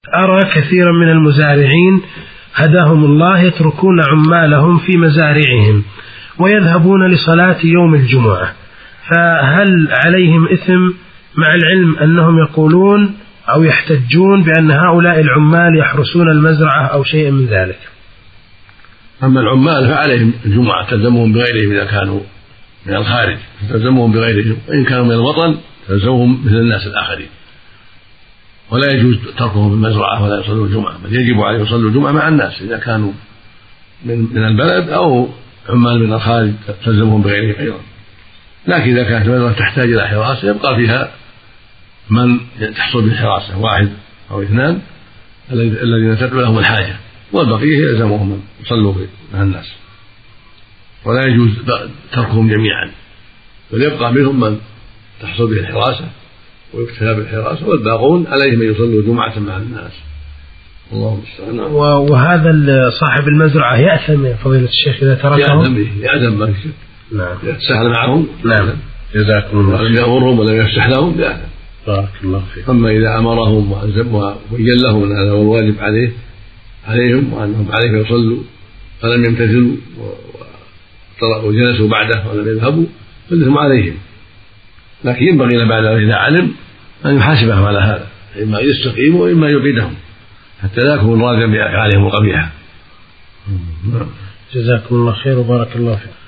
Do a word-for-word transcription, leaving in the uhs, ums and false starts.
أرى كثيرا من المزارعين هداهم الله يتركون عمالهم في مزارعهم ويذهبون لصلاة يوم الجمعة، فهل عليهم إثم مع العلم أنهم يقولون أو يحتجون بأن هؤلاء العمال يحرسون المزرعة أو شيء من ذلك؟ أما العمال فعليهم الجمعة، تلزمهم بغيرهم إذا كانوا من الخارج، تلزمهم بغيرهم، وإن كانوا من الوطن تلزمهم مثل الناس الآخرين، ولا يجوز تركهم في المزرعة ولا يصلوا الجمعة، بل يجب عليهم يصلوا الجمعة مع الناس إذا كانوا من من البلد أو عمال من الخارج تلزمهم بغيرهم أيضا. لكن إذا كانت المزرعة تحتاج إلى حراسة يبقى فيها من تحصل بالحراسة، واحد أو اثنان الذين تدعو لهم الحاجة، والبقية يلزمهم من يصلوا مع الناس، ولا يجوز تركهم جميعا، بل يبقى منهم من تحصل به الحراسة ويكتفى بالحراسة، والباقون عليهم أن يصلوا جمعة مع الناس. الله المستعان. وهذا صاحب المزرعة يأثم يا فضيلة الشيخ إذا تركهم؟ يأثم به، يأثم به. نعم. سهل معهم. نعم. جزاكم الله. ولم يأمرهم ولم يفسح لهم يأثم. بارك الله فيك. أما إذا أمرهم وبين لهم أن هذا هو الواجب عليه عليهم وأنهم عليهم يصلوا فلم يمتثلوا وجلسوا بعده ولم يذهبوا فالإثم عليهم، لكن ينبغي بعد إذا علم أن يحاسبهم على هذا، إما يستقيموا وإما يبعدهم حتى لا يكون راجع بأفعالهم القبيحة. جزاكم الله خير وبارك الله فيك.